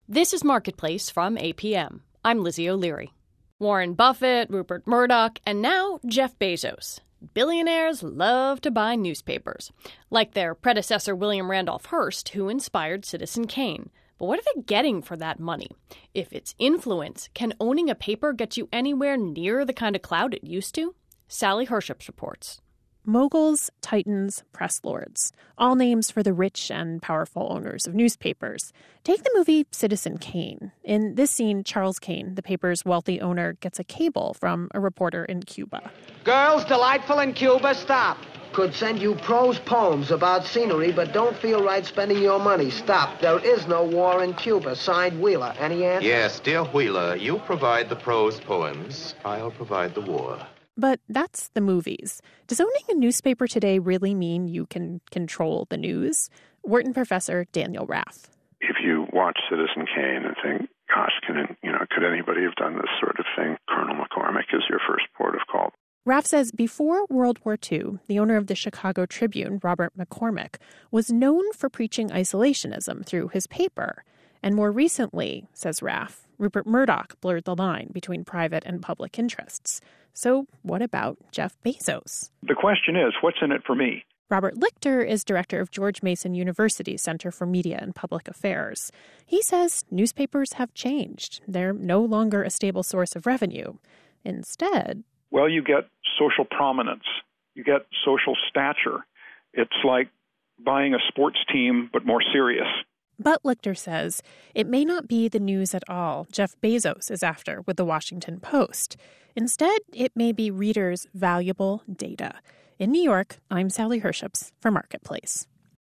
This is Marketplace from APM. I'm Lizzie O'Leary. Warren Buffett, Rupert Murdoch, and now Jeff Bezos. Billionaires love to buy newspapers, like their predecessor William Randolph Hearst, who inspired Citizen Kane. But what are they getting for that money? If it's influence, can owning a paper get you anywhere near the kind of clout it used to? Sally Herships reports. Moguls, titans, press lords, all names for the rich and powerful owners of newspapers. Take the movie Citizen Kane. In this scene, Charles Kane, the paper's wealthy owner, gets a cable from a reporter in Cuba. Girls delightful in Cuba, stop. Could send you prose poems about scenery, but don't feel right spending your money. Stop. There is no war in Cuba. Signed, Wheeler. Any answer? Yes, dear Wheeler, you provide the prose poems. I'll provide the war. But that's the movies. Does owning a newspaper today really mean you can control the news? Wharton professor Daniel Raff. If you watch Citizen Kane and think, gosh, could anybody have done this sort of thing? Colonel McCormick is your first port of call. Raff says before World War II, the owner of the Chicago Tribune, Robert McCormick, was known for preaching isolationism through his paper. And more recently, says Raff, Rupert Murdoch blurred the line between private and public interests. So what about Jeff Bezos? The question is, what's in it for me? Robert Lichter is director of George Mason University's Center for Media and Public Affairs. He says newspapers have changed. They're no longer a stable source of revenue. Instead, well, you get social prominence. You get social stature. It's like buying a sports team, but more serious. But Lichter says it may not be the news at all Jeff Bezos is after with the Washington Post. Instead, it may be readers' valuable data. In New York, I'm Sally Herships for Marketplace.